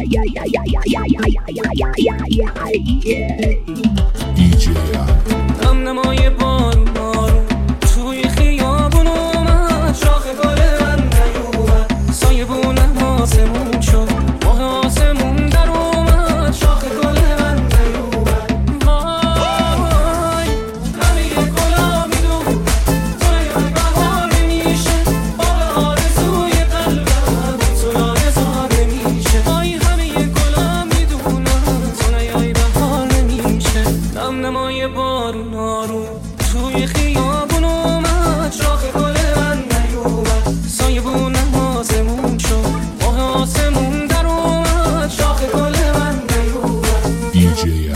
DJ هم نمای بارون بارون توی خیابون اومد، شاخ گل من نیومد، سایه بونم آسمون شد، ماه آسمون در اومد، شاخ گل من نیومد. وای همه گلا میدون توی بهار نمیشه، باغ آرزوی قلبم تو لایزار نمیشه. وای همه گلا میدونم توی بهار نمیشه. هم نمای بارون آروم توی خیابون اومد، شاخ گل من نیومد، سایه بونم آسمون شد، ماه آسمون در اومد، شاخ گل من نیومد. DJ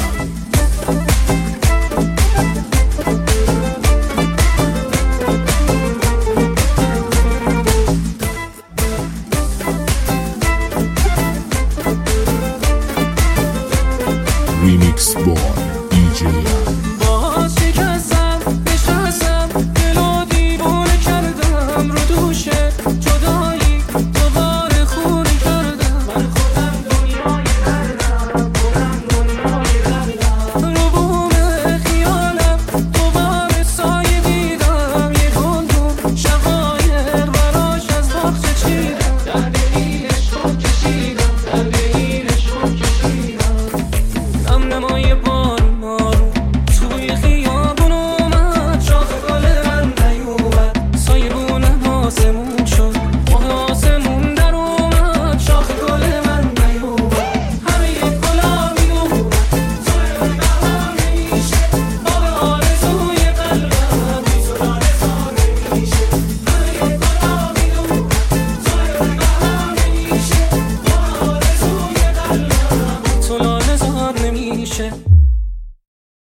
Remix Boy DJ باز شکستم نشستم، دل و دیوونه کردم رو دوشه جدایی، دوباره خونه کردم من خودم دنیای دردم، خودم دنیای دردم. رو بوم خیالم دوباره سایه دیدم، یه گلدون شقایر براش از باغچه چیدم، درد این عشق کشیدم، درد این عشق کشیدم. هم نمای بارون آروم توی خیابون اومد، شاخ گل من نیومد، سایه بونم آسمون شد، ماه آسمون در اومد، شاخ گل من نیومد. همه گلا میدونم توی بهار نمیشه، باغ آرزوی قلبم بی تو لایزار نمیشه. همه گلا میدونم توی بهار نمیشه، باغ آرزوی قلبم تو لایزار نمیشه.